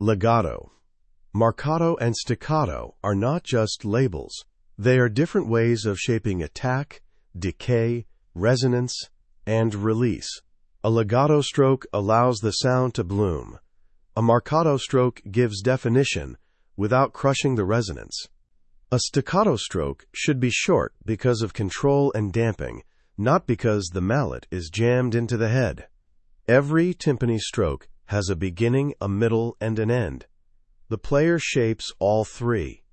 Legato. Marcato and staccato are not just labels. They are different ways of shaping attack, decay, resonance, and release. A legato stroke allows the sound to bloom. A marcato stroke gives definition without crushing the resonance. A staccato stroke should be short because of control and damping, not because the mallet is jammed into the head. Every timpani stroke has a beginning, a middle, and an end. The player shapes all three.